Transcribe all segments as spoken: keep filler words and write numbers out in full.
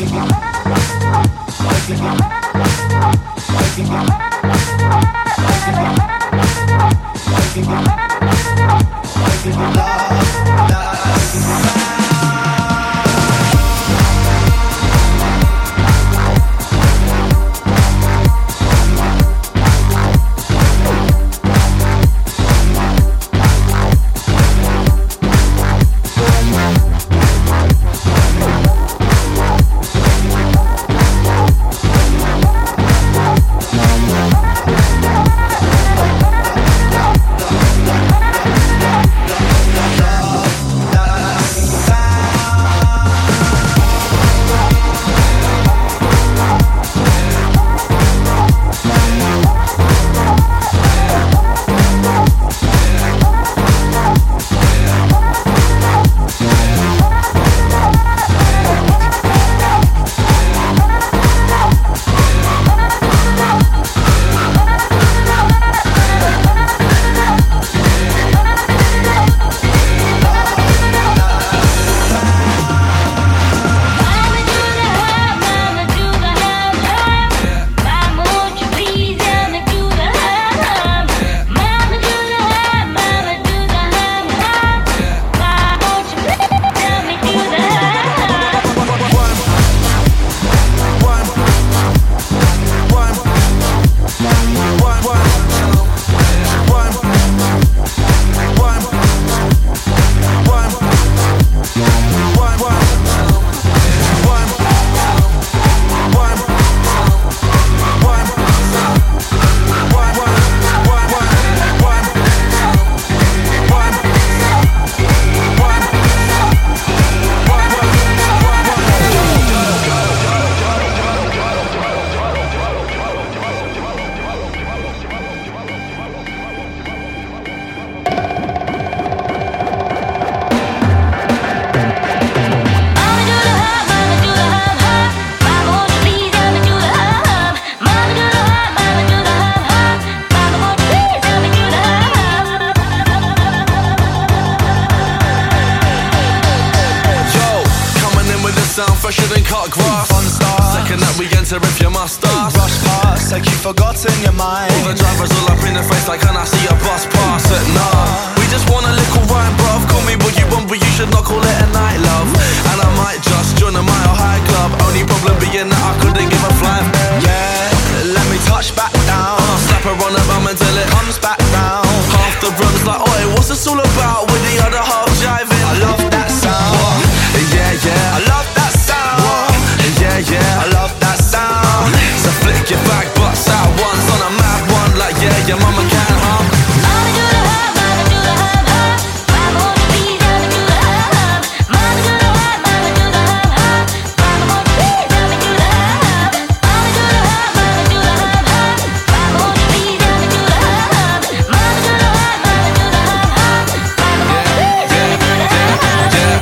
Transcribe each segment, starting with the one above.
fresher than cut grass. Fun start. Second that we enter if you must ask. Rush past like you've forgotten your mind. All the drivers all up in the face like, can I see a bus pass? It, nah, we just want a little rhyme, bruv. Call me what you want, but you should not call it a night, love. And I might just join a Mile High Club. Only problem being that I couldn't give a flying. Yeah, let me touch back down. uh, Slap her on the bum until it comes back round. Half the room's like, oi, what's this all about? With the other half jiving. I love that sound. Yeah, yeah, I love that sound. yeah, yeah, I love that sound. So flick your back butts out once on a mad one. Like, yeah, your mama can't hum. Mama do the hum, mama do the hum, hum. Mama want to please, mama do the hum, hum. Mama do the hum, mama do the hum, hum. Mama want to please, mama do the hum, hum. Mama do the hum, mama do the hum, hum. Mama want to please, mama do the hum, hum. Mama do the hum, mama do the hum, hum. Mama want to please, mama do the hum, hum. Yeah,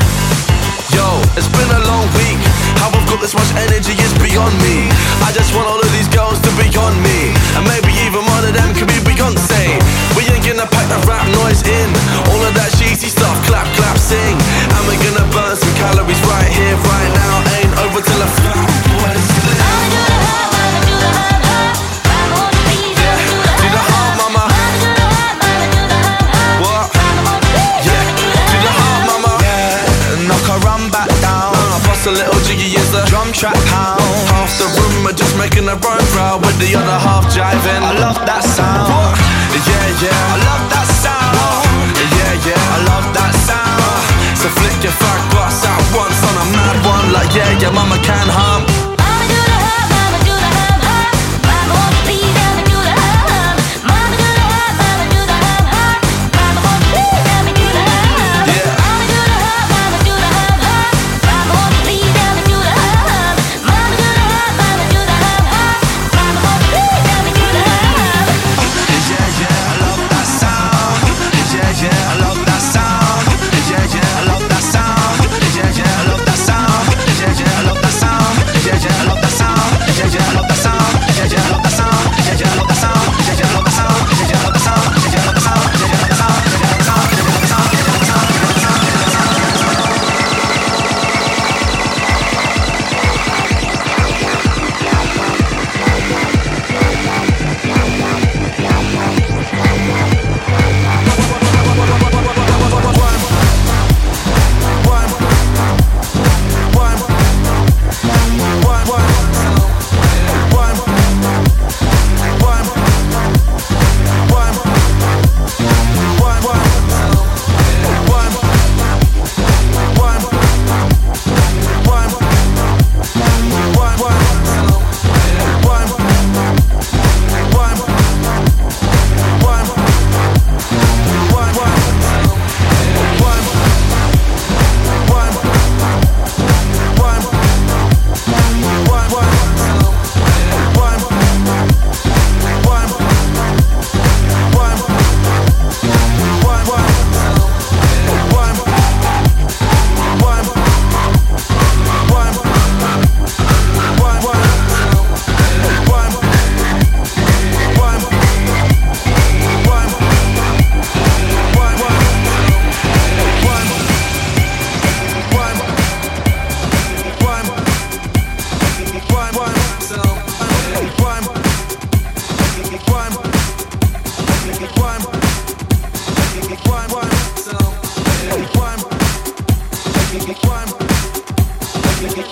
yo, it's been a long week. How I've got this much energy is beyond me. I just want all of these girls to be on me, and maybe even one of them could be Beyonce. We ain't gonna pack the rap noise in, all of that cheesy stuff, clap, clap, sing. And we're gonna burn some calories right here, right now. Ain't over till I fly. Mama do the hum, mama do the hum, hum. Mama want to please, mama do the Do the hum, hum, hum. mama. Mama do the hum, mama do the hum, hum. What? Mama want to please, Yeah, mama do the do the hum, hum, hum. mama. Yeah, knock her run back down. Uh, bust a little jiggy is the Drum track pound. half the room are just making their own crowd, with the other half jiving. I love that sound. Yeah, yeah, I love that sound. yeah, yeah. I love that sound. So flick your fat butts out once on a mad one. Like, yeah, your mama can hum. Mama do the hum, mama do the hum, hum. Mama want to please, mama do the hum, hum. Mama do the hum, mama do the hum, hum. Mama want to please, mama do the hum, hum. Yeah. Mama do the hum, mama do the hum, hum. Mama want to please, mama do the hum, hum. Mama do the hum, mama do the hum, hum. Mama want to please, mama do the hum, hum. Yeah, yeah, I love that sound. Yeah, yeah, I love that sound. Yeah, yeah, I love that sound. Yeah, yeah, I love that sound. Yeah, yeah, I love that sound. Make it